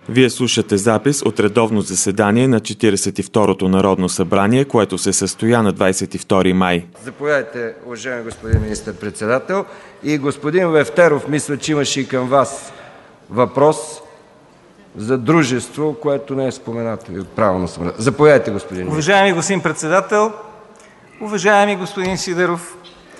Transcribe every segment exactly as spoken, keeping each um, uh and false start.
Вие слушате запис от редовно заседание на четиридесет и второто Народно събрание, което се състоя на двадесет и втори май. Заповядайте, уважаеми господин министър-председател. И господин Лефтеров, мисля, че имаше и към Вас въпрос за дружество, което не е споменато. Правилно съм. Заповядайте, господин. Уважаеми господин председател, уважаеми господин Сидеров,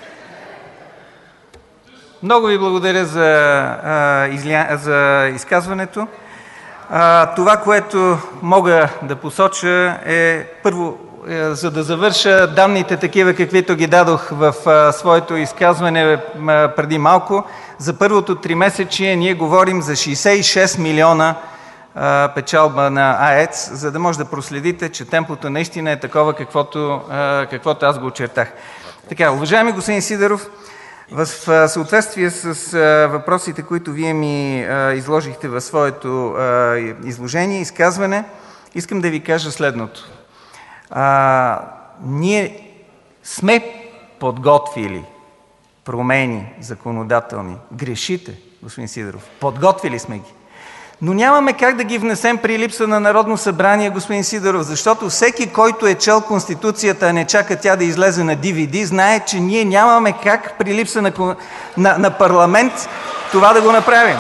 много ви благодаря за, а, изля... за изказването. А, това, което мога да посоча е, първо, е, за да завърша данните такива, каквито ги дадох в а, своето изказване а, преди малко, за първото тримесечие ние говорим за шейсет и шест милиона а, печалба на АЕЦ, за да може да проследите, че темпото наистина е такова, каквото, а, каквото аз го очертах. Така, уважаеми господин Сидеров, в съответствие с въпросите, които Вие ми изложихте в своето изложение, изказване, искам да Ви кажа следното. А, ние сме подготвили промени законодателни. Грешите, господин Сидеров. Подготвили сме ги. Но нямаме как да ги внесем при липса на Народно събрание, господин Сидеров, защото всеки, който е чел Конституцията, а не чака тя да излезе на ди ви ди, знае, че ние нямаме как при липса на, на, на парламент това да го направим.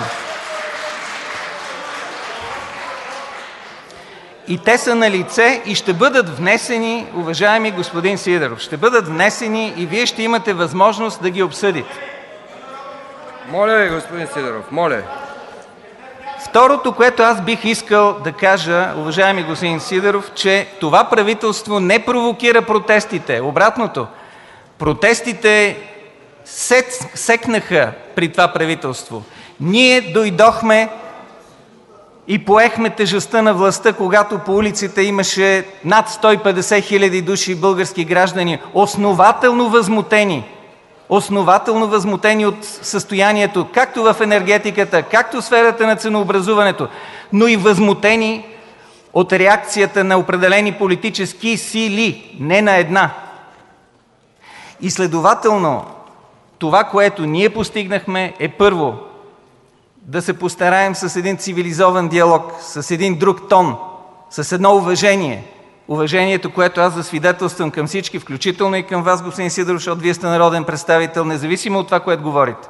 И те са на лице и ще бъдат внесени, уважаеми господин Сидеров, ще бъдат внесени и Вие ще имате възможност да ги обсъдите. Моля ви, господин Сидеров, моля. Второто, което аз бих искал да кажа, уважаеми господин Сидеров, че това правителство не провокира протестите. Обратното, протестите сет, секнаха при това правителство. Ние дойдохме и поехме тежестта на властта, когато по улиците имаше над сто и петдесет хиляди души български граждани, основателно възмутени. Основателно възмутени от състоянието, както в енергетиката, както в сферата на ценообразуването, но и възмутени от реакцията на определени политически сили, не на една. И следователно, това, което ние постигнахме, е първо да се постараем с един цивилизован диалог, с един друг тон, с едно уважение. Уважението, което аз засвидетелствам към всички, включително и към вас, господин Сидеров, защото Вие сте народен представител, независимо от това, което говорите.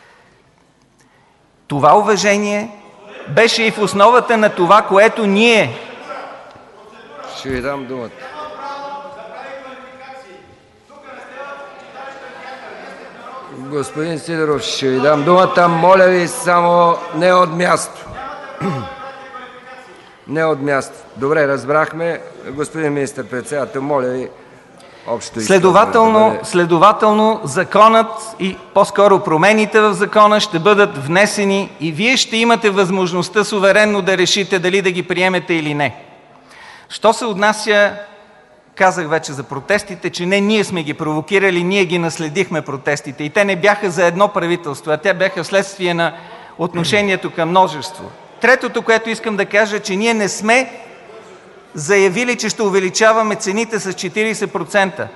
Това уважение беше и в основата на това, което ние... Ще ви дам думата. Господин Сидеров, ще ви дам думата. Моля ви, само не от място. Не от място. Добре, разбрахме. Господин министър-председател, моля ви, общо Следователно, да бъде... следователно законът и по-скоро промените в закона ще бъдат внесени и Вие ще имате възможността суверенно да решите дали да ги приемете или не. Що се отнася, казах вече за протестите, че не ние сме ги провокирали, ние ги наследихме протестите. И те не бяха за едно правителство, а те бяха вследствие на отношението към множество. Третото, което искам да кажа, че ние не сме заявили, че ще увеличаваме цените с четиридесет процента.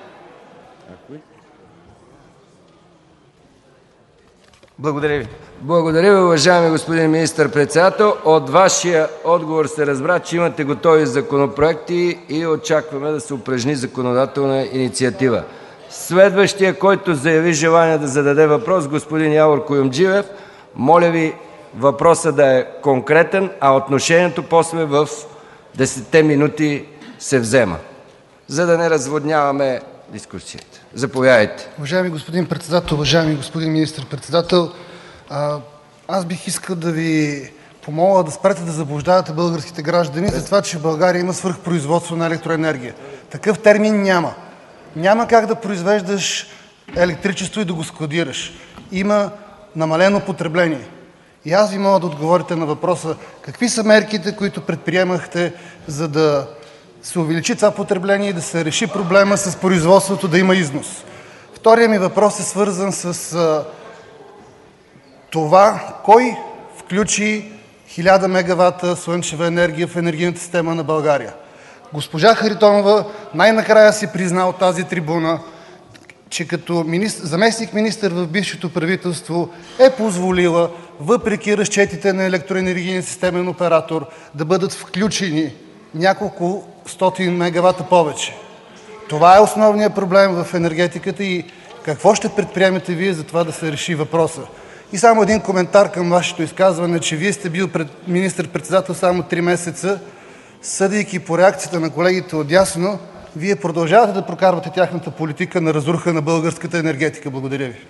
Благодаря ви. Благодаря ви, уважаеми господин министър-председател. От вашия отговор се разбра, че имате готови законопроекти и очакваме да се упражни законодателна инициатива. Следващия, който заяви желание да зададе въпрос, господин Явор Куюмджиев. Моля ви въпросът да е конкретен, а отношението после в десетте минути се взема, за да не разводняваме дискусията. Заповядайте. Уважаеми господин председател, уважаеми господин министър-председател, аз бих искал да ви помоля да спрете да заблуждавате българските граждани за това, че в България има свръхпроизводство на електроенергия. Такъв термин няма. Няма как да произвеждаш електричество и да го складираш. Има намалено потребление. И аз ви моля да отговорите на въпроса: какви са мерките, които предприемахте, за да се увеличи това потребление и да се реши проблема с производството, да има износ? Вторият ми въпрос е свързан с а, това, кой включи хиляда мегавата слънчева енергия в енергийната система на България. Госпожа Харитонова най-накрая си призна от тази трибуна че като заместник-министър в бившето правителство е позволила, въпреки разчетите на електроенергиен системен оператор, да бъдат включени няколко стотин мегавата повече. Това е основният проблем в енергетиката и какво ще предприемете Вие за това да се реши въпроса? И само един коментар към Вашето изказване, че Вие сте бил министър-председател само три месеца. Съдейки по реакцията на колегите отдясно, Вие продължавате да прокарвате тяхната политика на разруха на българската енергетика. Благодаря Ви.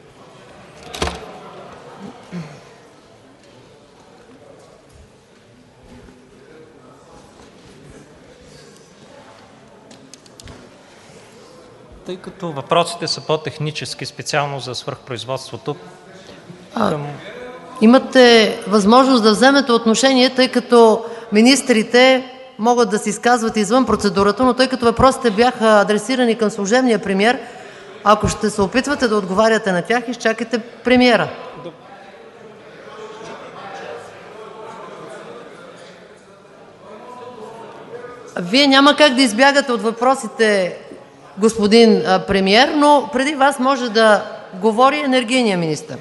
Тъй като въпросите са по-технически, специално за свръхпроизводството. А, към... Имате възможност да вземете отношение, тъй като министрите могат да се изказват извън процедурата, но тъй като въпросите бяха адресирани към служебния премиер, ако ще се опитвате да отговаряте на тях, изчакайте премиера. Вие няма как да избягате от въпросите, господин премиер, но преди Вас може да говори енергийният министър.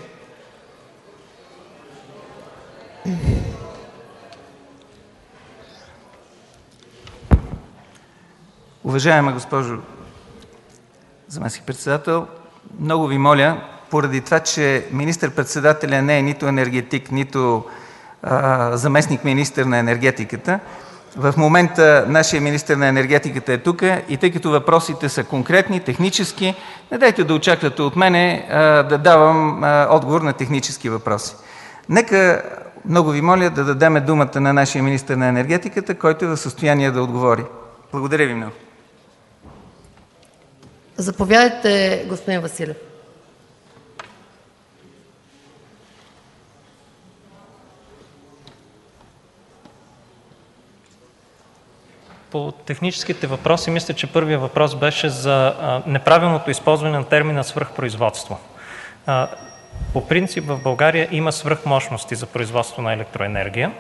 Уважаема госпожо заместник-председател, много Ви моля, поради това, че министър-председателя не е нито енергетик, нито а, заместник-министър на енергетиката, в момента нашия министър на енергетиката е тук и тъй като въпросите са конкретни, технически, не дайте да очаквате от мене а, да давам а, отговор на технически въпроси. Нека, много Ви моля, да дадем думата на нашия министър на енергетиката, който е в състояние да отговори. Благодаря Ви много. Заповядайте, господин Василев. По техническите въпроси, мисля, че първият въпрос беше за а, неправилното използване на термина свръхпроизводство. А, по принцип в България има свръхмощности за производство на електроенергия.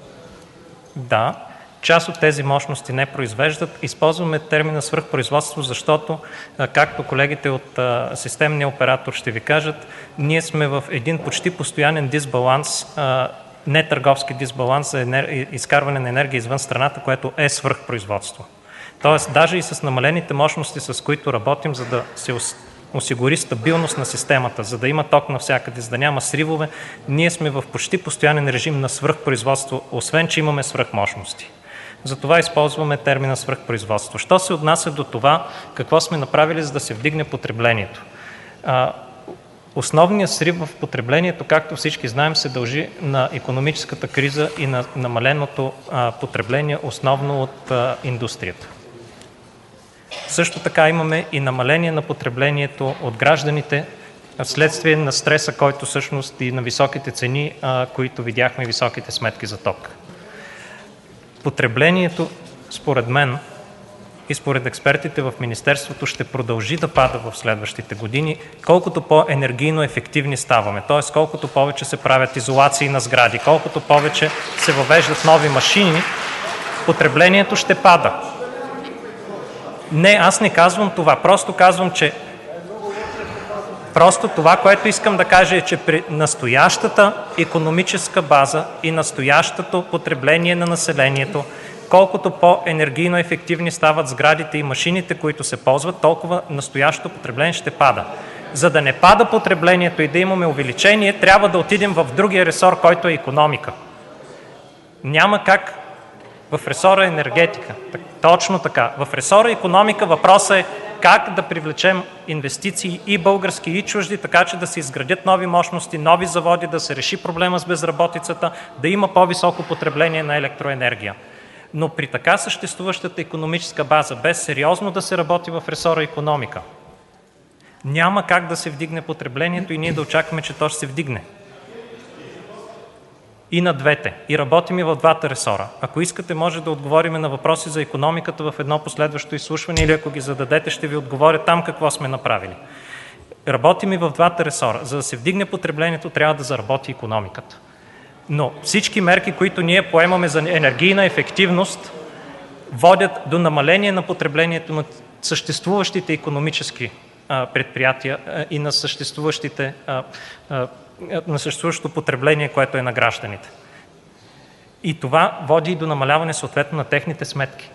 Да, част от тези мощности не произвеждат. Използваме термина свръхпроизводство, защото, както колегите от системния оператор ще ви кажат, ние сме в един почти постоянен дисбаланс, не търговски дисбаланс за енер... изкарване на енергия извън страната, което е свръхпроизводство. Тоест, даже и с намалените мощности, с които работим, за да се осигури стабилност на системата, за да има ток навсякъде, за да няма сривове, ние сме в почти постоянен режим на свръхпроизводство, освен че имаме свръхмощности. Затова използваме термина свръхпроизводство. Що се отнася до това, какво сме направили, за да се вдигне потреблението? Основният срив в потреблението, както всички знаем, се дължи на икономическата криза и на намаленото потребление, основно от индустрията. Също така имаме и намаление на потреблението от гражданите вследствие на стреса, който всъщност и на високите цени, които видяхме, и високите сметки за ток. Потреблението, според мен и според експертите в министерството, ще продължи да пада в следващите години, колкото по-енергийно ефективни ставаме. Т.е. колкото повече се правят изолации на сгради, колкото повече се въвеждат нови машини, потреблението ще пада. Не, аз не казвам това. Просто казвам, че Просто това, което искам да кажа, е, че при настоящата икономическа база и настоящото потребление на населението, колкото по-енергийно ефективни стават сградите и машините, които се ползват, толкова настоящото потребление ще пада. За да не пада потреблението и да имаме увеличение, трябва да отидем в другия ресор, който е икономика. Няма как в ресора енергетика. Точно така. В ресора икономика въпросът е как да привлечем инвестиции и български, и чужди, така че да се изградят нови мощности, нови заводи, да се реши проблема с безработицата, да има по-високо потребление на електроенергия. Но при така съществуващата икономическа база, без сериозно да се работи в ресора икономика, няма как да се вдигне потреблението и ние да очакваме, че то ще се вдигне. И на двете. И работим и в двата ресора. Ако искате, може да отговорим на въпроси за икономиката в едно последващо изслушване или ако ги зададете, ще ви отговоря там какво сме направили. Работим и в двата ресора. За да се вдигне потреблението, трябва да заработи икономиката. Но всички мерки, които ние поемаме за енергийна ефективност, водят до намаление на потреблението на съществуващите икономически предприятия и на съществуващите, на съществуващото потребление, което е на гражданите. И това води и до намаляване съответно на техните сметки.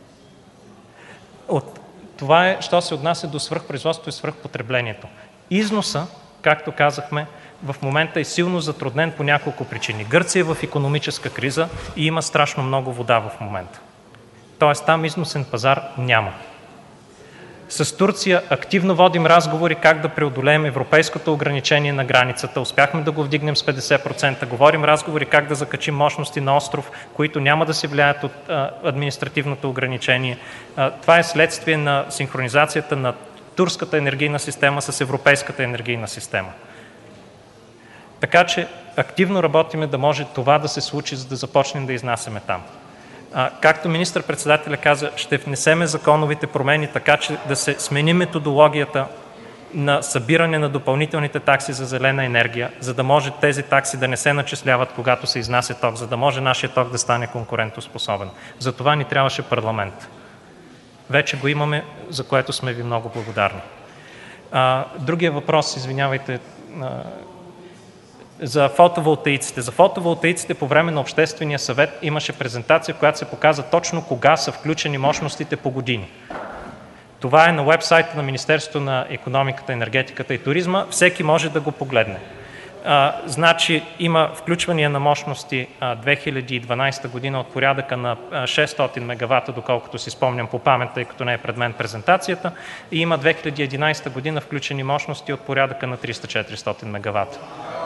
От това е, що се отнася до свръхпроизводството и свръхпотреблението. Износа, както казахме, в момента е силно затруднен по няколко причини. Гърция е в икономическа криза и има страшно много вода в момента. Тоест там износен пазар няма. С Турция активно водим разговори как да преодолеем европейското ограничение на границата. Успяхме да го вдигнем с петдесет процента. Говорим разговори как да закачим мощности на остров, които няма да се влияят от а, административното ограничение. А, това е следствие на синхронизацията на турската енергийна система с европейската енергийна система. Така че активно работиме да може това да се случи, за да започнем да изнасяме там. А, както министър-председателя каза, ще внесеме законовите промени, така че да се смени методологията на събиране на допълнителните такси за зелена енергия, за да може тези такси да не се начисляват, когато се изнася ток, за да може нашия ток да стане конкурентоспособен. За това ни трябваше парламент. Вече го имаме, за което сме ви много благодарни. А, другия въпрос, извинявайте, а, за фотоволтаиците. За фотоволтаиците по време на Обществения съвет имаше презентация, в която се показа точно кога са включени мощностите по години. Това е на уебсайта на Министерството на икономиката, енергетиката и туризма. Всеки може да го погледне. А, значи има включвания на мощности а, две хиляди и дванадесета година от порядъка на шестстотин мегавата, доколкото си спомням по памет, тъй като не е пред мен презентацията, и има две хиляди и единадесета година включени мощности от порядъка на триста-четиристотин мегавата.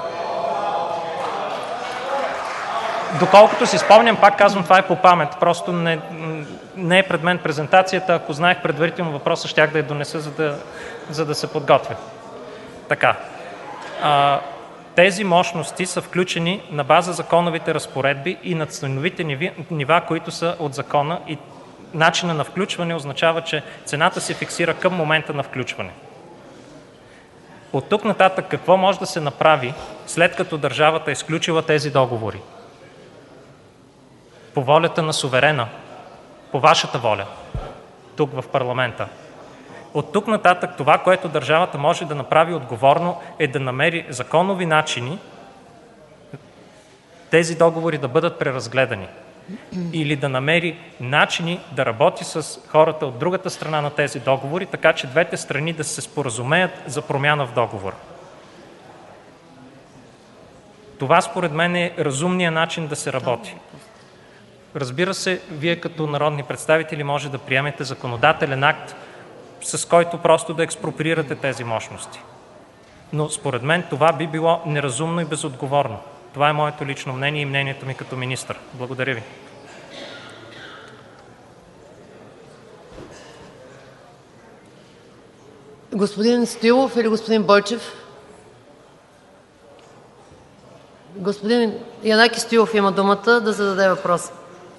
Доколкото си спомням, пак казвам, това е по памет, просто не, не е пред мен презентацията. Ако знаех предварително въпроса, щях да я донеса, за да, за да се подготвя. Така. А, тези мощности са включени на база законовите разпоредби и на ценовите нива, които са от закона, и начина на включване означава, че цената се фиксира към момента на включване. От тук нататък какво може да се направи, след като държавата е сключила тези договори? По волята на суверена, по вашата воля, тук в парламента. От тук нататък това, което държавата може да направи отговорно, е да намери законови начини тези договори да бъдат преразгледани. Или да намери начини да работи с хората от другата страна на тези договори, така че двете страни да се споразумеят за промяна в договор. Това според мен е разумният начин да се работи. Разбира се, вие като народни представители може да приемете законодателен акт, с който просто да експроприирате тези мощности. Но според мен това би било неразумно и безотговорно. Това е моето лично мнение и мнението ми като министър. Благодаря ви. Господин Стоилов или господин Бойчев? Господин Янаки Стоилов има думата да зададе въпрос.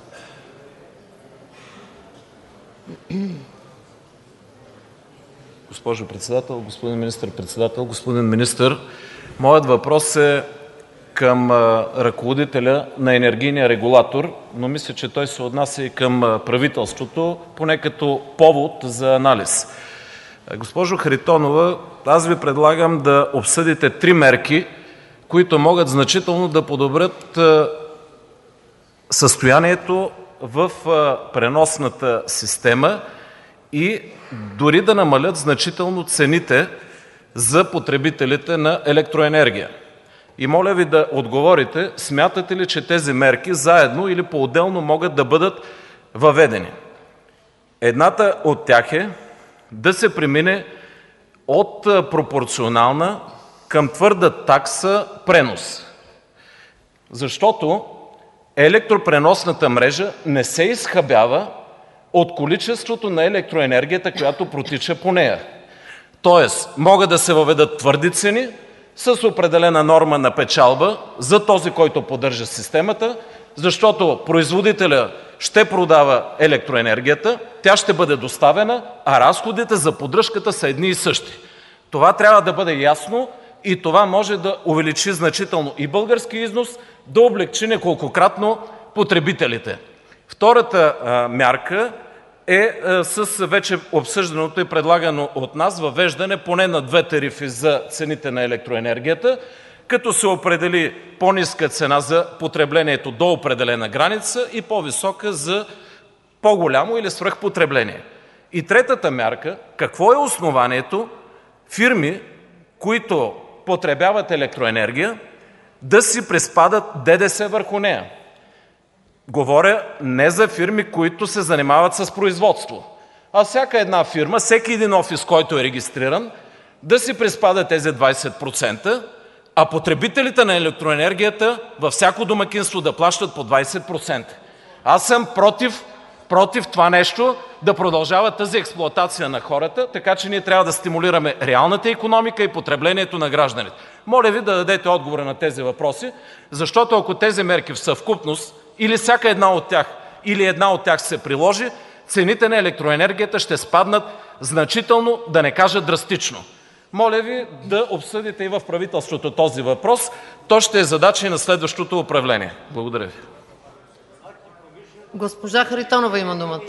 Госпожо председател, господин министър-председател, господин министър, моят въпрос е към ръководителя на енергийния регулатор, но мисля, че той се отнася и към правителството, поне като повод за анализ. Госпожо Харитонова, аз ви предлагам да обсъдите три мерки, които могат значително да подобрят състоянието в преносната система и дори да намалят значително цените за потребителите на електроенергия. И моля ви да отговорите, смятате ли, че тези мерки заедно или по-отделно могат да бъдат въведени? Едната от тях е да се премине от пропорционална към твърда такса пренос. Защото електропреносната мрежа не се изхабява от количеството на електроенергията, която протича по нея. Тоест, могат да се въведат твърди цени с определена норма на печалба за този, който поддържа системата, защото производителя ще продава електроенергията, тя ще бъде доставена, а разходите за поддръжката са едни и същи. Това трябва да бъде ясно и това може да увеличи значително и български износ, да облекчи неколкократно потребителите. Втората а, мярка е с вече обсъжданото и предлагано от нас въвеждане поне на две тарифи за цените на електроенергията, като се определи по-ниска цена за потреблението до определена граница и по-висока за по-голямо или свръхпотребление. И третата мярка, какво е основанието фирми, които потребяват електроенергия, да си приспадат ДДС върху нея? Говоря не за фирми, които се занимават с производство, а всяка една фирма, всеки един офис, който е регистриран, да си приспада тези двадесет процента, а потребителите на електроенергията във всяко домакинство да плащат по двадесет процента. Аз съм против, против това нещо да продължава тази експлоатация на хората, така че ние трябва да стимулираме реалната икономика и потреблението на гражданите. Моля ви да дадете отговора на тези въпроси, защото ако тези мерки в съвкупност или всяка една от тях, или една от тях се приложи, цените на електроенергията ще спаднат значително, да не кажа драстично. Моля ви да обсъдите и в правителството този въпрос. То ще е задача и на следващото управление. Благодаря ви. Госпожа Харитонова има думата.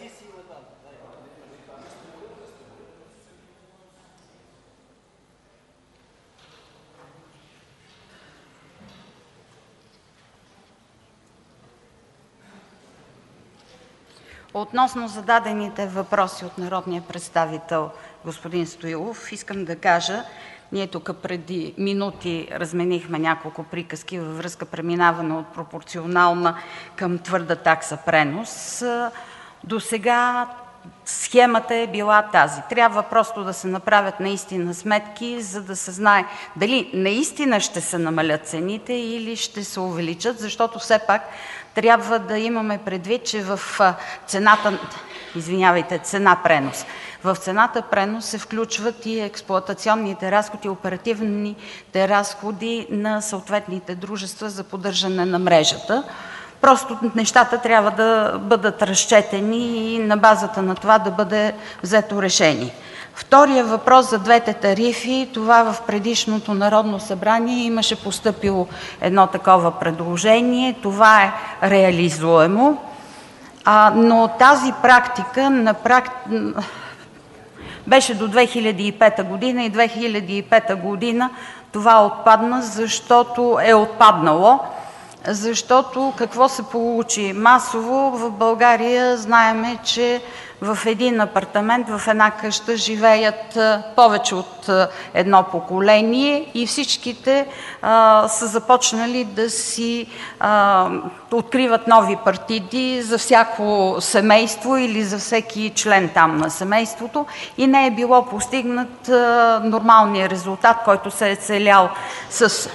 Относно зададените въпроси от народния представител господин Стоилов, искам да кажа, ние тук преди минути разменихме няколко приказки във връзка преминаване от пропорционална към твърда такса пренос. Досега схемата е била тази. Трябва просто да се направят наистина сметки, за да се знае дали наистина ще се намалят цените или ще се увеличат, защото все пак трябва да имаме предвид, че в цената, извинявайте, цена пренос. В цената пренос се включват и експлоатационните разходи, оперативните разходи на съответните дружества за поддържане на мрежата. Просто нещата трябва да бъдат разчетени и на базата на това да бъде взето решение. Втория въпрос за двете тарифи, това в предишното Народно събрание имаше постъпило едно такова предложение. Това е реализуемо, а, но тази практика на практи... беше до две хиляди и пета година и две хиляди и пета година това отпадна, защото е отпаднало. Защото какво се получи масово? В България знаеме, че в един апартамент, в една къща живеят повече от едно поколение и всичките а, са започнали да си а, откриват нови партиди за всяко семейство или за всеки член там на семейството и не е било постигнат а, нормалния резултат, който се е целял с...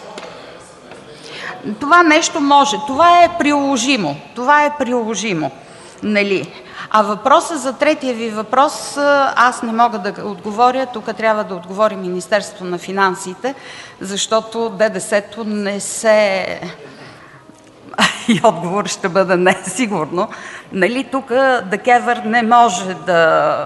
Това нещо може, това е приложимо, това е приложимо, нали? А въпросът за третия ви въпрос, аз не мога да отговоря, тук трябва да отговори Министерството на финансите, защото ДДС-то не се... и отговор ще бъде не, сигурно. Нали, тук ДКЕВР не може да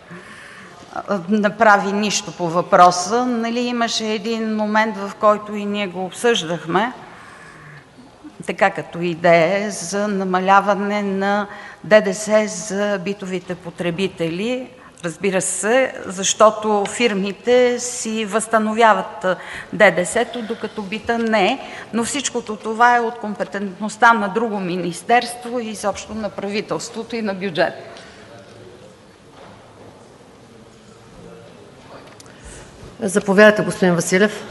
направи нищо по въпроса. Нали, имаше един момент, в който и ние го обсъждахме, така като идея за намаляване на ДДС за битовите потребители. Разбира се, защото фирмите си възстановяват ДДС-то, докато бита не. Но всичкото това е от компетентността на друго министерство и изобщо на правителството и на бюджет. Заповядайте, господин Василев.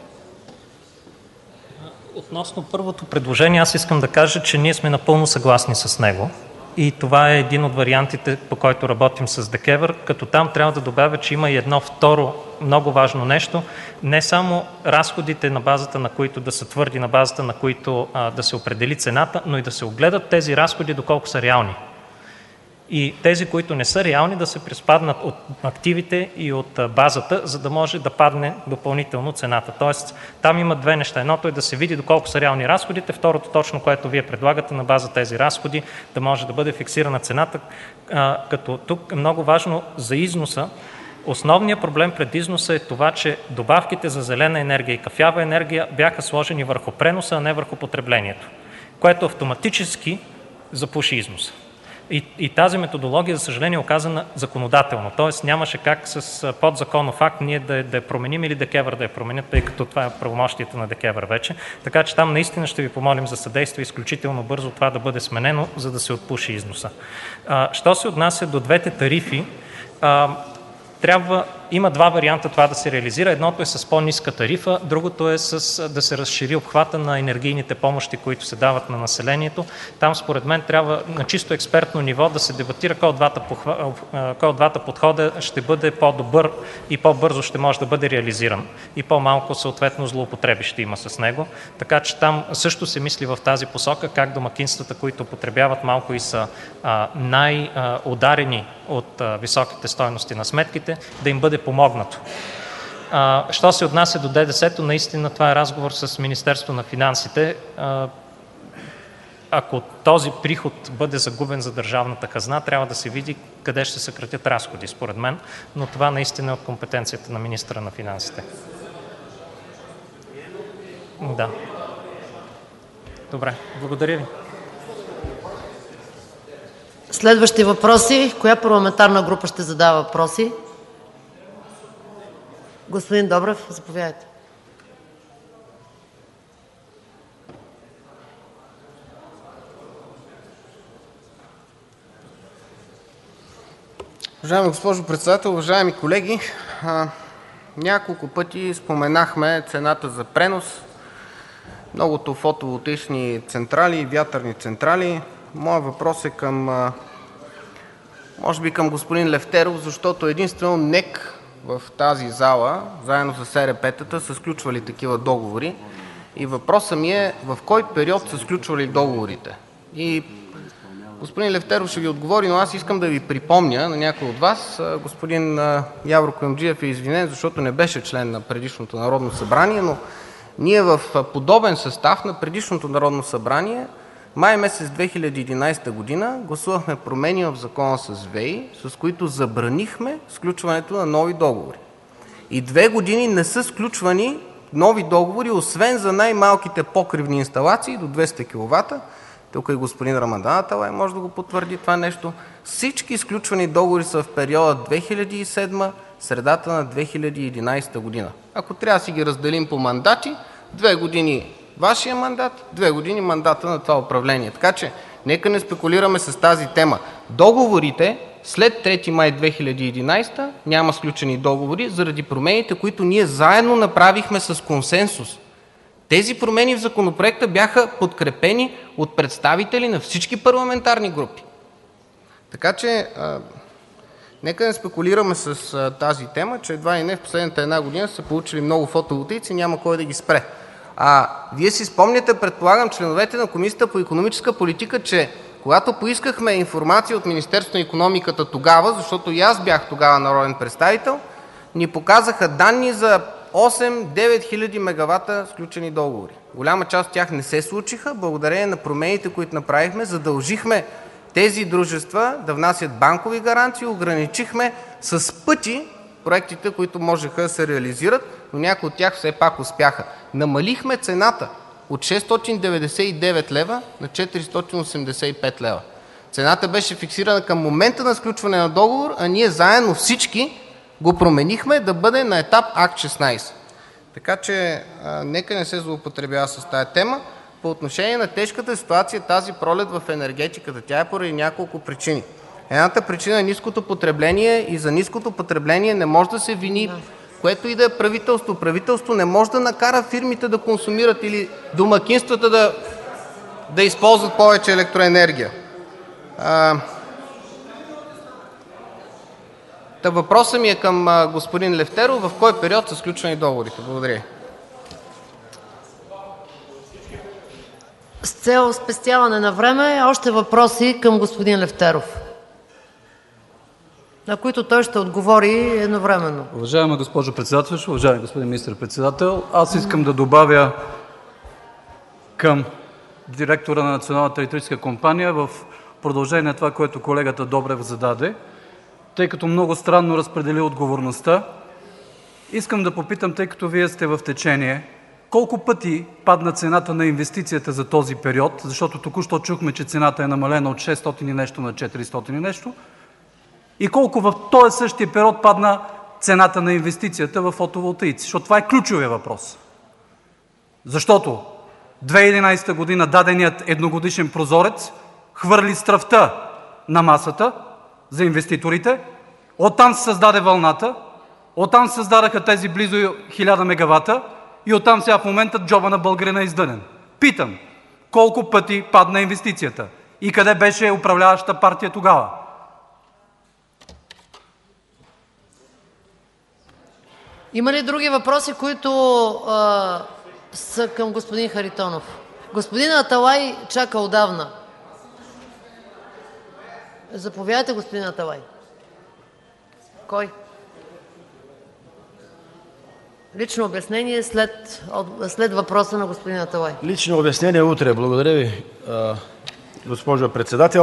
Относно първото предложение, аз искам да кажа, че ние сме напълно съгласни с него. И това е един от вариантите, по който работим с ДКЕВР, като там трябва да добавя, че има и едно второ много важно нещо. Не само разходите, на базата на които да са твърди, на базата на които а, да се определи цената, но и да се огледат тези разходи, доколко са реални. И тези, които не са реални, да се приспаднат от активите и от базата, за да може да падне допълнително цената. Тоест, там има две неща. Едното е да се види доколко са реални разходите, второто точно, което вие предлагате на база тези разходи, да може да бъде фиксирана цената, като тук е много важно за износа. Основният проблем пред износа е това, че добавките за зелена енергия и кафява енергия бяха сложени върху преноса, а не върху потреблението, което автоматически запуши износа. И, и тази методология, за съжаление, е оказана законодателно. Тоест нямаше как с подзаконов акт ние да, да я променим или ДКЕВР да я променят, тъй като това е правомощията на ДКЕВР вече. Така че там наистина ще ви помолим за съдействие изключително бързо това да бъде сменено, за да се отпуши износа. А, що се отнася до двете тарифи, а, трябва, има два варианта това да се реализира. Едното е с по-ниска тарифа, другото е с да се разшири обхвата на енергийните помощи, които се дават на населението. Там според мен трябва на чисто експертно ниво да се дебатира кой от двата, кой от двата подхода ще бъде по-добър и по-бързо ще може да бъде реализиран. И по-малко съответно злоупотреби ще има с него. Така че там също се мисли в тази посока как домакинствата, които потребяват малко и са най-ударени от високите стойности на сметките, да им бъде помогнато. А, що се отнася до ДДС-то, наистина това е разговор с Министерството на финансите. А, ако този приход бъде загубен за държавната хазна, трябва да се види къде ще се съкратят разходи, според мен, но това наистина е от компетенцията на министъра на финансите. Да. Добре, благодаря ви. Следващи въпроси. Коя парламентарна група ще задава въпроси? Господин Добрев, заповядайте. Уважаема госпожо председател, уважаеми колеги! А, няколко пъти споменахме цената за пренос, многото фотоволтаични централи и вятърни централи. Моят въпрос е към, може би към господин Лефтеров, защото единствено НЕК в тази зала, заедно с Е Р П-тата, са сключвали такива договори. И въпросът ми е в кой период са сключвали договорите. И господин Лефтеров ще ви отговори, но аз искам да ви припомня на някой от вас. Господин Явор Куюмджиев е извинен, защото не беше член на предишното Народно събрание, но ние в подобен състав на предишното Народно събрание май месец две хиляди и единадесета година гласувахме промени в Закона с ВЕИ, с които забранихме сключването на нови договори. И две години не са сключвани нови договори, освен за най-малките покривни инсталации до двеста киловата. Тук и господин Рамадан Аталай може да го потвърди това нещо. Всички сключвани договори са в периода две хиляди и седма, средата на две хиляди и единадесета година. Ако трябва да си ги разделим по мандати, две години вашия мандат, две години мандата на това управление. Така че нека не спекулираме с тази тема. Договорите след трети май две хиляди и единадесета няма сключени договори заради промените, които ние заедно направихме с консенсус. Тези промени в законопроекта бяха подкрепени от представители на всички парламентарни групи. Така че а, нека не спекулираме с а, тази тема, че едва и не в последната една година са получили много фотоволтаици и няма кой да ги спре. А вие си спомняте, предполагам, членовете на Комисията по икономическа политика, че когато поискахме информация от Министерството на икономиката тогава, защото и аз бях тогава народен представител, ни показаха данни за осем-девет хиляди мегавата сключени договори. Голяма част от тях не се случиха. Благодарение на промените, които направихме, задължихме тези дружества да внасят банкови гаранции, ограничихме с пъти проектите, които можеха да се реализират, но някои от тях все пак успяха. Намалихме цената от шестстотин деветдесет и девет лева на четиристотин осемдесет и пет лева. Цената беше фиксирана към момента на сключване на договор, а ние заедно всички го променихме да бъде на етап Акт шестнадесет. Така че а, нека не се злоупотребява с тази тема. По отношение на тежката ситуация тази пролет в енергетиката, тя е поради няколко причини. Едната причина е ниското потребление и за ниското потребление не може да се вини което и да е правителство. Правителство не може да накара фирмите да консумират или домакинствата да, да използват повече електроенергия. А, Та въпросът ми е към а, господин Лефтеров: в кой период са сключвани договорите? Благодаря. С цел спестяване на време, още въпроси към господин Лефтеров, на които той ще отговори едновременно. Уважаема госпожо председател, уважаеми господин министър-председател, аз искам да добавя към директора на Националната електрическа компания в продължение на това, което колегата Добрев зададе, тъй като много странно разпредели отговорността. Искам да попитам, тъй като Вие сте в течение колко пъти падна цената на инвестицията за този период, защото току-що чухме, че цената е намалена от шестстотин и нещо на четиристотин и нещо, и колко в този същия период падна цената на инвестицията в фотоволтаици, защото това е ключовия въпрос. Защото две хиляди и единадесета година даденият едногодишен прозорец хвърли стръвта на масата за инвеститорите, оттам се създаде вълната, оттам се създадаха тези близо хиляда мегавата и оттам сега в момента джоба на българина е издънен. Питам, колко пъти падна инвестицията и къде беше управляващата партия тогава? Има ли други въпроси, които а, са към господин Харитонов? Господин Аталай чака отдавна. Заповядайте, господин Аталай. Кой? Лично обяснение след, след въпроса на господин Аталай. Лично обяснение утре. Благодаря ви, госпожо председател.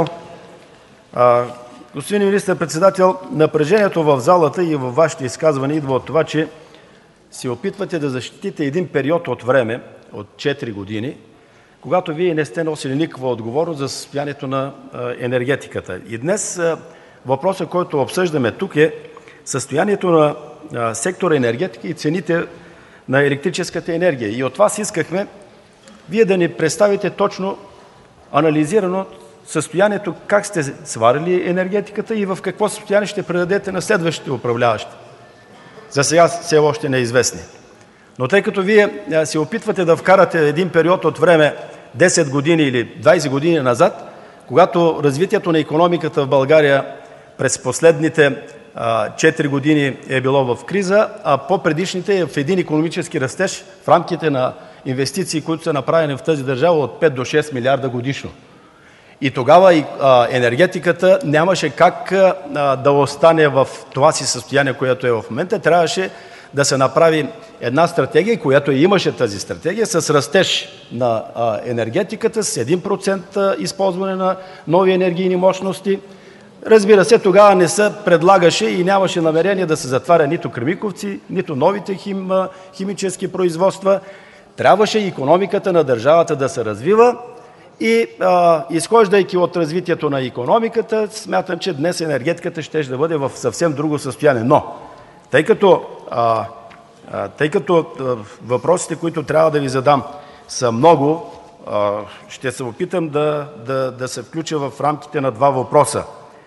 Господин министър-председател, напрежението в залата и във вашите изказвания идва от това, че се опитвате да защитите един период от време, от четири години, когато вие не сте носили никаква отговорност за състоянието на енергетиката. И днес въпросът, който обсъждаме тук, е състоянието на сектора енергетика и цените на електрическата енергия. И от вас искахме вие да ни представите точно анализирано състоянието, как сте сварили енергетиката и в какво състояние ще предадете на следващите управляващи. За сега все още неизвестни. Но тъй като вие се опитвате да вкарате един период от време десет години или двадесет години назад, когато развитието на икономиката в България през последните четири години е било в криза, а по-предишните е в един икономически растеж в рамките на инвестиции, които са направени в тази държава от пет до шест милиарда годишно. И тогава енергетиката нямаше как да остане в това си състояние, което е в момента. Трябваше да се направи една стратегия, която имаше тази стратегия, с растеж на енергетиката, с един процент използване на нови енергийни мощности. Разбира се, тогава не се предлагаше и нямаше намерение да се затваря нито Кремиковци, нито новите хим, химически производства. Трябваше икономиката на държавата да се развива и а, изхождайки от развитието на икономиката, смятам, че днес енергетиката ще да бъде в съвсем друго състояние. Но, тъй като, а, а, тъй като а, въпросите, които трябва да ви задам, са много, а, ще се опитам да, да, да се включа в рамките на два въпроса.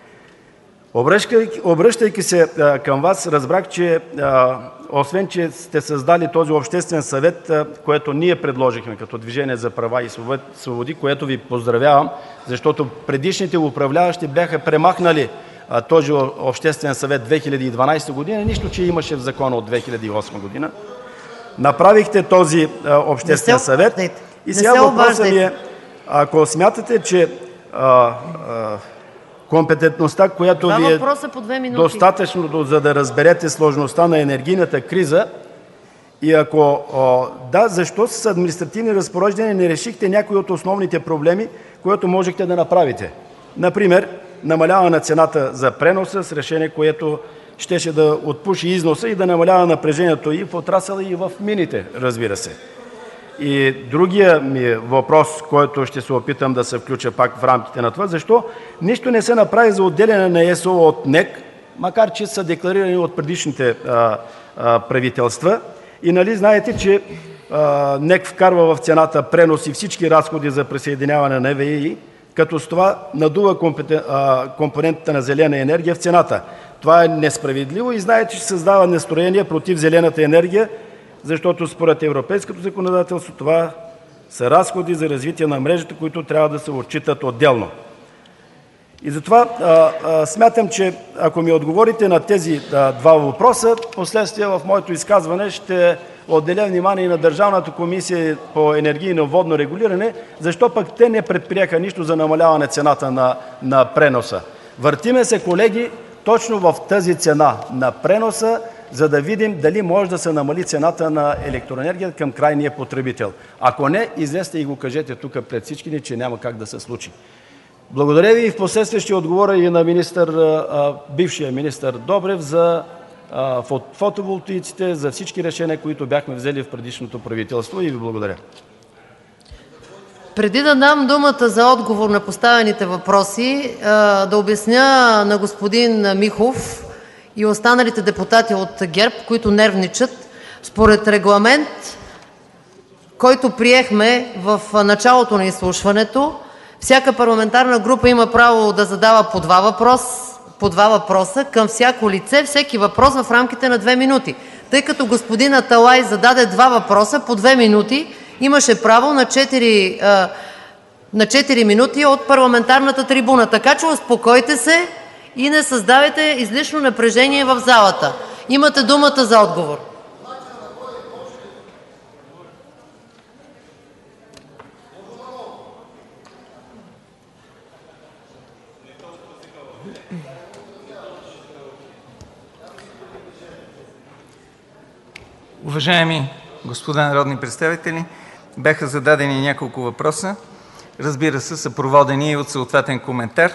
Обръщайки, обръщайки се а, към вас, разбрах, че а, освен, че сте създали този обществен съвет, а, което ние предложихме като Движение за права и свободи, което ви поздравявам, защото предишните управляващи бяха премахнали а, този обществен съвет две хиляди и дванадесета година, нищо, че имаше в закона от две хиляди и осма година. Направихте този а, обществен съвет и сега въпросът ми е, ако смятате, че а, а, компетентността, която ви е достатъчно, за да разберете сложността на енергийната криза. И ако да, защо с административни разпореждания не решихте някои от основните проблеми, които можехте да направите? Например, намалява на цената за преноса с решение, което щеше да отпуши износа и да намалява напрежението и в отрасъла, и в мините, разбира се. И другия ми въпрос, който ще се опитам да се включа пак в рамките на това, защо нищо не се направи за отделяне на ЕСО от НЕК, макар че са декларирани от предишните а, а, правителства. И нали знаете, че а, НЕК вкарва в цената пренос и всички разходи за присъединяване на ВИ, като с това надува компетен... а, компонентата на зелена енергия в цената. Това е несправедливо и знаете, че създава настроение против зелената енергия, защото според европейското законодателство това са разходи за развитие на мрежата, които трябва да се отчитат отделно. И затова а, а, смятам, че ако ми отговорите на тези а, два въпроса, последствие в моето изказване ще отделя внимание и на Държавната комисия по енергийно водно регулиране, защо пък те не предприеха нищо за намаляване цената на, на преноса. Въртиме се, колеги, точно в тази цена на преноса, за да видим дали може да се намали цената на електроенергия към крайния потребител. Ако не, излезте и го кажете тук пред всички ни, че няма как да се случи. Благодаря ви и в последствие ще отговоря и на министър, бившия министър Добрев за фотоволтаиците, за всички решения, които бяхме взели в предишното правителство, и ви благодаря. Преди да дам думата за отговор на поставените въпроси, да обясня на господин Михов и останалите депутати от ГЕРБ, които нервничат. Според регламент, който приехме в началото на изслушването, всяка парламентарна група има право да задава по два въпроса, по два въпроса към всяко лице, всеки въпрос в рамките на две минути. Тъй като господин Аталай зададе два въпроса по две минути, имаше право на четири, на четири минути от парламентарната трибуна. Така че успокойте се и не създавайте излишно напрежение в залата. Имате думата за отговор. Уважаеми господа народни представители, бяха зададени няколко въпроса, разбира се, съпроводени от съответен коментар.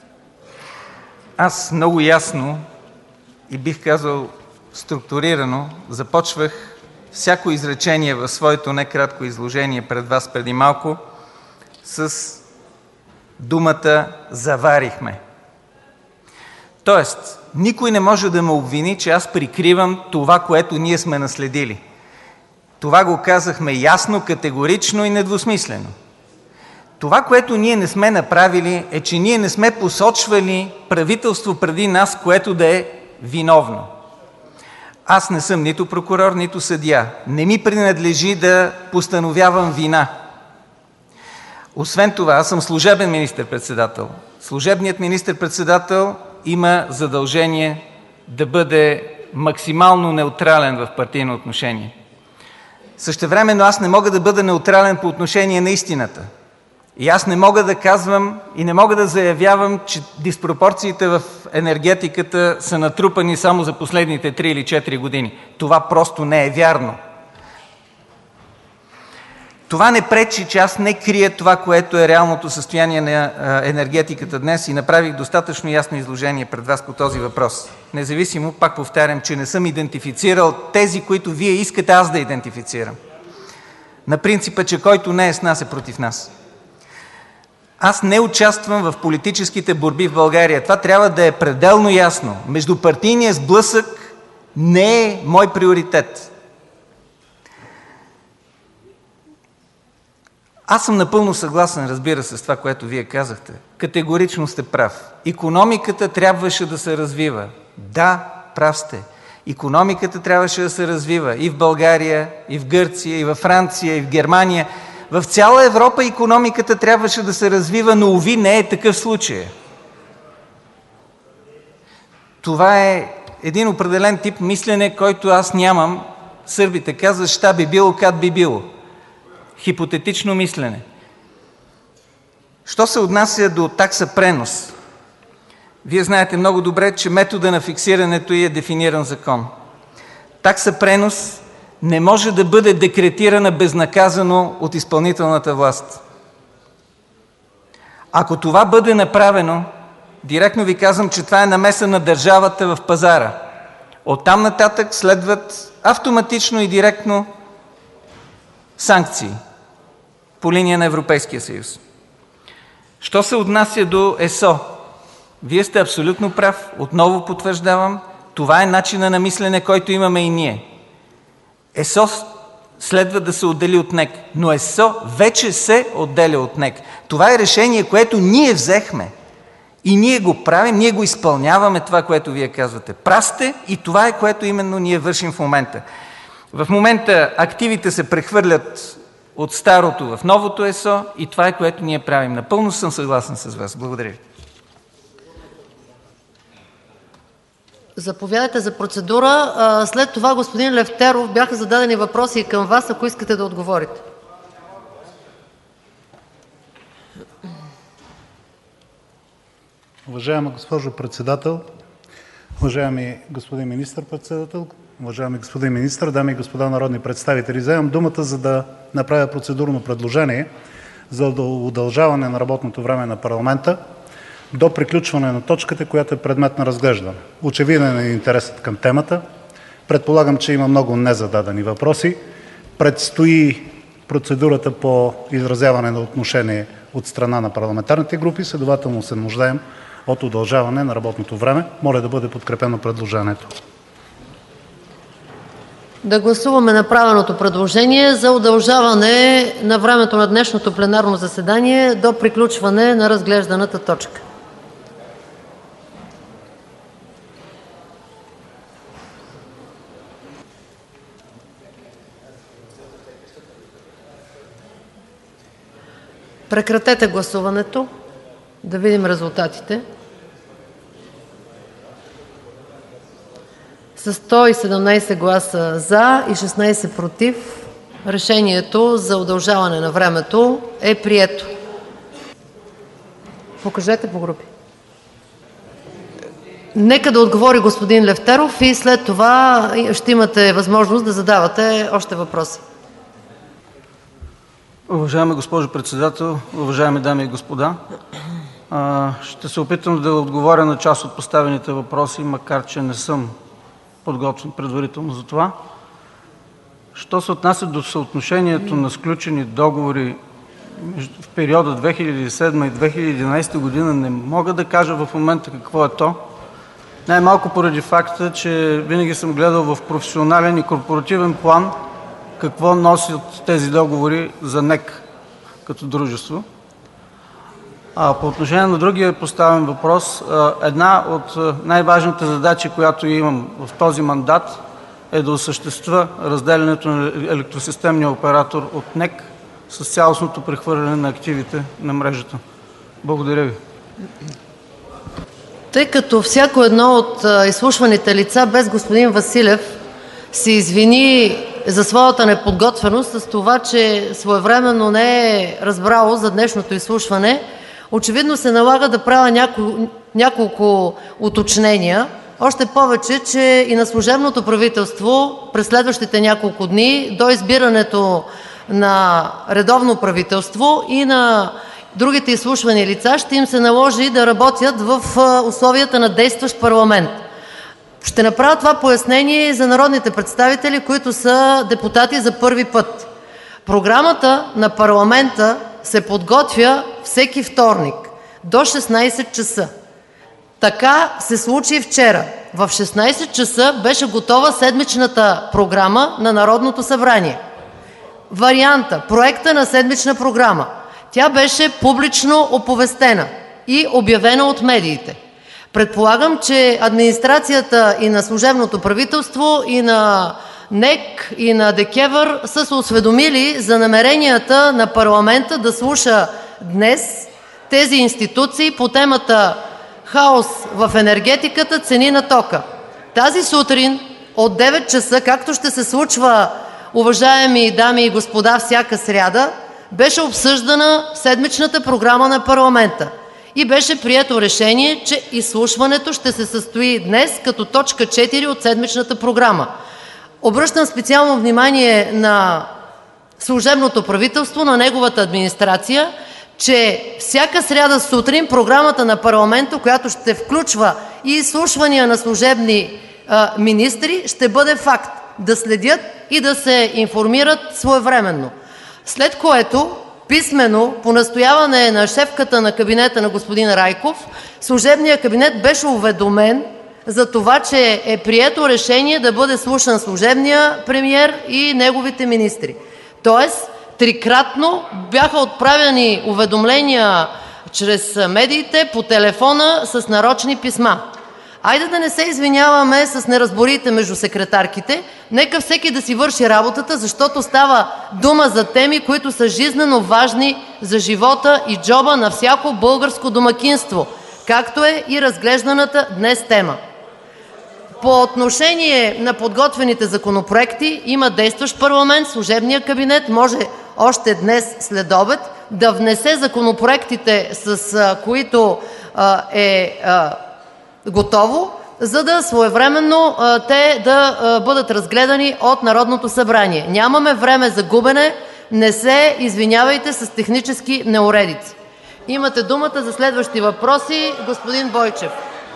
Аз много ясно и бих казал структурирано започвах всяко изречение в своето некратко изложение пред Вас преди малко с думата „заварихме”. Тоест, никой не може да ме обвини, че аз прикривам това, което ние сме наследили. Това го казахме ясно, категорично и недвусмислено. Това, което ние не сме направили, е, че ние не сме посочвали правителство преди нас, което да е виновно. Аз не съм нито прокурор, нито съдия. Не ми принадлежи да постановявам вина. Освен това, аз съм служебен министър-председател. Служебният министър-председател има задължение да бъде максимално неутрален в партийно отношение. Същевременно аз не мога да бъда неутрален по отношение на истината. И аз не мога да казвам и не мога да заявявам, че диспропорциите в енергетиката са натрупани само за последните три или четири години. Това просто не е вярно. Това не пречи, че аз не крия това, което е реалното състояние на енергетиката днес, и направих достатъчно ясно изложение пред Вас по този въпрос. Независимо, пак повтарям, че не съм идентифицирал тези, които Вие искате аз да идентифицирам. На принципа, че който не е с нас, е против нас. Аз не участвам в политическите борби в България. Това трябва да е пределно ясно. Междупартийният сблъсък не е мой приоритет. Аз съм напълно съгласен, разбира се, с това, което Вие казахте. Категорично сте прав. Икономиката трябваше да се развива. Да, прав сте. Икономиката трябваше да се развива и в България, и в Гърция, и във Франция, и в Германия. В цяла Европа икономиката трябваше да се развива, но уви не е такъв случай. Това е един определен тип мислене, който аз нямам. Сърбите казват, ща би било, кад би било. Хипотетично мислене. Що се отнася до такса пренос? Вие знаете много добре, че метода на фиксирането й е дефиниран закон. Такса пренос не може да бъде декретирана безнаказано от изпълнителната власт. Ако това бъде направено, директно ви казвам, че това е намеса на държавата в пазара. Оттам нататък следват автоматично и директно санкции по линия на Европейския съюз. Що се отнася до ЕСО? Вие сте абсолютно прав. Отново потвърждавам, това е начина на мислене, който имаме и ние. ЕСО следва да се отдели от НЕК, но ЕСО вече се отделя от НЕК. Това е решение, което ние взехме и ние го правим, ние го изпълняваме, това, което Вие казвате. Прав сте, и това е, което именно ние вършим в момента. В момента активите се прехвърлят от старото в новото ЕСО и това е, което ние правим. Напълно съм съгласен с Вас. Благодаря Ви. Заповядайте за процедура. След това, господин Лефтеров, бяха зададени въпроси и към Вас, ако искате да отговорите. Уважаема госпожо председател, уважаеми господин министър-председател, уважаеми господин министър, дами и господа народни представители! Вземам думата, за да направя процедурно предложение за удължаване на работното време на парламента до приключване на точката, която е предмет на разглеждане. Очевиден е интересът към темата. Предполагам, че има много незададени въпроси. Предстои процедурата по изразяване на отношение от страна на парламентарните групи, следователно се нуждаем от удължаване на работното време. Моля да бъде подкрепено предложението. Да гласуваме направеното предложение за удължаване на времето на днешното пленарно заседание до приключване на разглежданата точка. Прекратете гласуването. Да видим резултатите. С сто и седемнадесет гласа „за” и шестнадесет „против” решението за удължаване на времето е прието. Покажете по групи. Нека да отговори господин Лефтеров и след това ще имате възможност да задавате още въпроси. Уважаема госпожо председател, уважаеми дами и господа! Ще се опитам да отговоря на част от поставените въпроси, макар че не съм подготвен предварително за това. Що се отнася до съотношението на сключени договори в периода две хиляди и седма и две хиляди и единадесета година, не мога да кажа в момента какво е то. Най-малко поради факта, че винаги съм гледал в професионален и корпоративен план какво носят тези договори за НЕК като дружество. А по отношение на другия поставен въпрос, една от най-важните задачи, която имам в този мандат, е да осъществя разделянето на електросистемния оператор от НЕК с цялостното прехвърляне на активите на мрежата. Благодаря ви. Тъй като всяко едно от изслушваните лица, без господин Василев, се извини за своята неподготвеност с това, че своевременно не е разбрало за днешното изслушване, очевидно се налага да правя няколко, няколко уточнения. Още повече, че и на служебното правителство през следващите няколко дни до избирането на редовно правителство и на другите изслушвани лица ще им се наложи да работят в условията на действащ парламент. Ще направя това пояснение за народните представители, които са депутати за първи път. Програмата на парламента се подготвя всеки вторник до шестнадесет часа. Така се случи вчера. В шестнадесет часа беше готова седмичната програма на Народното събрание. Варианта, проекта на седмична програма. Тя беше публично оповестена и обявена от медиите. Предполагам, че администрацията и на служебното правителство, и на НЕК, и на ДКЕВР са се осведомили за намеренията на парламента да слуша днес тези институции по темата „Хаос в енергетиката, цени на тока“. Тази сутрин от девет часа, както ще се случва, уважаеми дами и господа, всяка сряда, беше обсъждана седмичната програма на парламента и беше прието решение, че изслушването ще се състои днес като точка четири от седмичната програма. Обръщам специално внимание на служебното правителство, на неговата администрация, че всяка сряда сутрин програмата на парламента, която ще включва и изслушвания на служебни а, министри, ще бъде факт. Да следят и да се информират своевременно. След което писмено, по настояване на шефката на кабинета на господин Райков, служебният кабинет беше уведомен за това, че е прието решение да бъде слушан служебният премиер и неговите министри. Тоест, трикратно бяха отправени уведомления чрез медиите, по телефона, с нарочни писма. Айде да не се извиняваме с неразборите между секретарките. Нека всеки да си върши работата, защото става дума за теми, които са жизнено важни за живота и джоба на всяко българско домакинство, както е и разглежданата днес тема. По отношение на подготвените законопроекти има действащ парламент. Служебният кабинет може още днес следобед да внесе законопроектите, с които а, е а, готово, за да своевременно а, те да а, бъдат разгледани от Народното събрание. Нямаме време за губене, не се извинявайте с технически неуредици. Имате думата за следващи въпроси, господин Бойчев.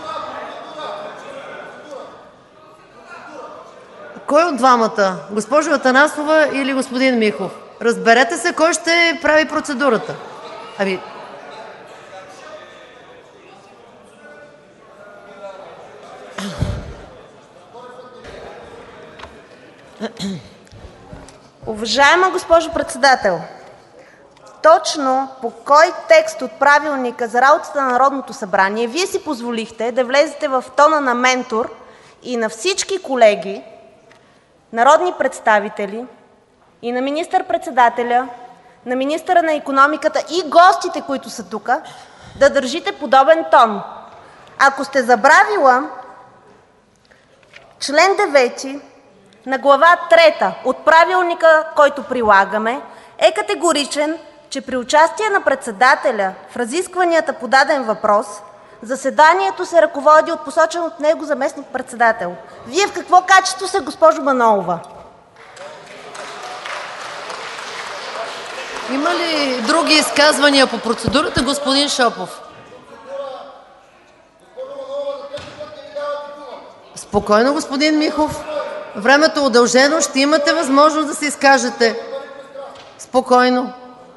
Кой от двамата? Госпожо Атанасова или господин Михов? Разберете се кой ще прави процедурата. Ами... Уважаема госпожо председател, точно по кой текст от Правилника за работата на Народното събрание Вие си позволихте да влезете в тона на ментор и на всички колеги, народни представители, и на министър-председателя, на министъра на икономиката и гостите, които са тук, да държите подобен тон? Ако сте забравила, член девети на глава трета от Правилника, който прилагаме, е категоричен, че при участие на председателя в разискванията по даден въпрос заседанието се ръководи от посочен от него заместник-председател. Вие в какво качество сте, госпожо Манолова? Има ли други изказвания по процедурата? Господин Шопов. Спокойно, господин Михов. Времето е удължено, ще имате възможност да се изкажете. Спокойно.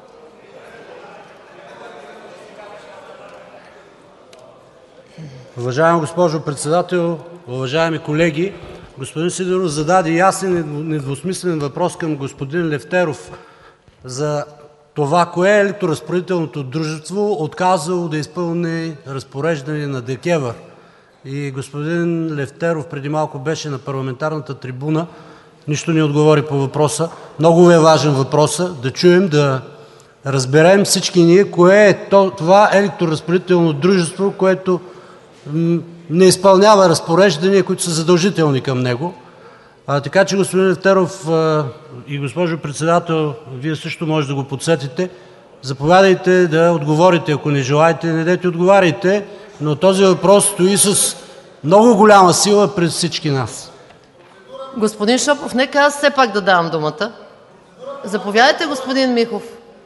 Уважаема госпожо председател, уважаеми колеги! Господин Сидеров зададе ясен и недвусмислен въпрос към господин Лефтеров за това кое е електроразпределителното дружество отказало да изпълни разпореждане на ДКЕВР. И господин Лефтеров преди малко беше на парламентарната трибуна, нищо не отговори по въпроса. Много е важен въпросът, да чуем, да разберем всички ние кое е това електроразпределително дружество, което не изпълнява разпореждания, които са задължителни към него. А, така че, господин Лефтеров а, и госпожо председател, вие също може да го подсетите. Заповядайте да отговорите. Ако не желаете, не дайте отговаряйте, но този въпрос стои с много голяма сила пред всички нас. Господин Шопов, нека аз все пак да давам думата. Заповядайте, господин Михов.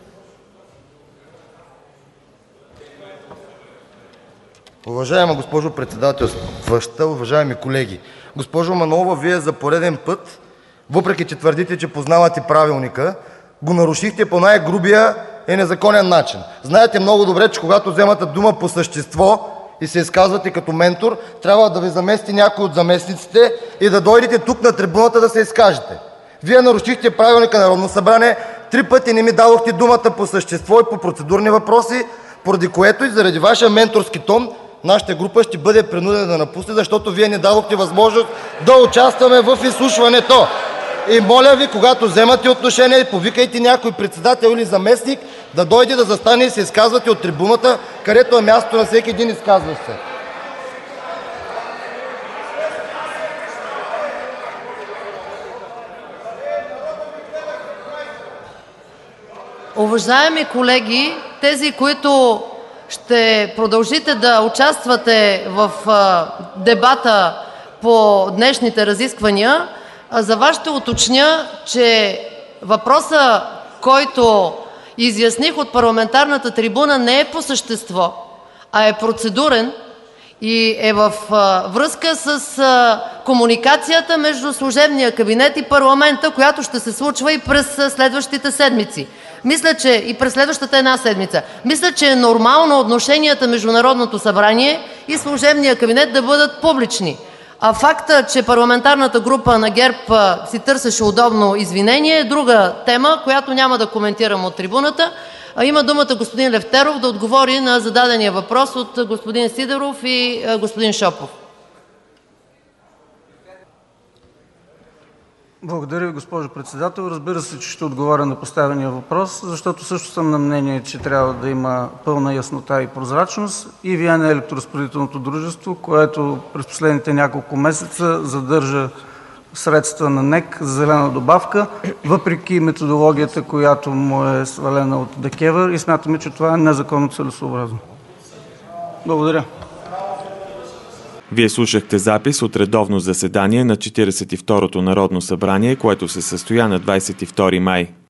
Уважаема госпожо председателстваща, уважаеми колеги! Госпожо Манолова, Вие за пореден път, въпреки че твърдите, че познавате правилника, го нарушихте по най-грубия и незаконен начин. Знаете много добре, че когато вземате дума по същество и се изказвате като ментор, трябва да ви замести някой от заместниците и да дойдете тук на трибуната да се изкажете. Вие нарушихте правилника на Народното събрание, три пъти не ми дадохте думата по същество и по процедурни въпроси, поради което и заради вашия менторски тон нашата група ще бъде принудена да напусне, защото Вие не дадохте възможност да участваме в изслушването. И моля Ви, когато вземате отношение, повикайте някой председател или заместник да дойде да застане и се изказвате от трибуната, където е място на всеки един изказващ се. Уважаеми колеги, тези, които ще продължите да участвате в дебата по днешните разисквания, за вас ще уточня, че въпросът, който изясних от парламентарната трибуна, не е по същество, а е процедурен и е във връзка с комуникацията между служебния кабинет и парламента, която ще се случва и през следващите седмици. Мисля, че и през следващата една седмица. Мисля, че е нормално отношенията между Народното събрание и служебния кабинет да бъдат публични. А факта, че парламентарната група на ГЕРБ си търсеше удобно извинение, е друга тема, която няма да коментирам от трибуната. Има думата господин Лефтеров да отговори на зададения въпрос от господин Сидеров и господин Шопов. Благодаря Ви, госпожо председател. Разбира се, че ще отговоря на поставения въпрос, защото също съм на мнение, че трябва да има пълна яснота и прозрачност. И ЕВН е електроразпределителното дружество, което през последните няколко месеца задържа средства на НЕК за зелена добавка, въпреки методологията, която му е свалена от ДКЕВР, и смятаме, че това е незаконно целесъобразно. Благодаря. Вие слушахте запис от редовно заседание на четиридесет и второто Народно събрание, което се състоя на двадесет и втори май.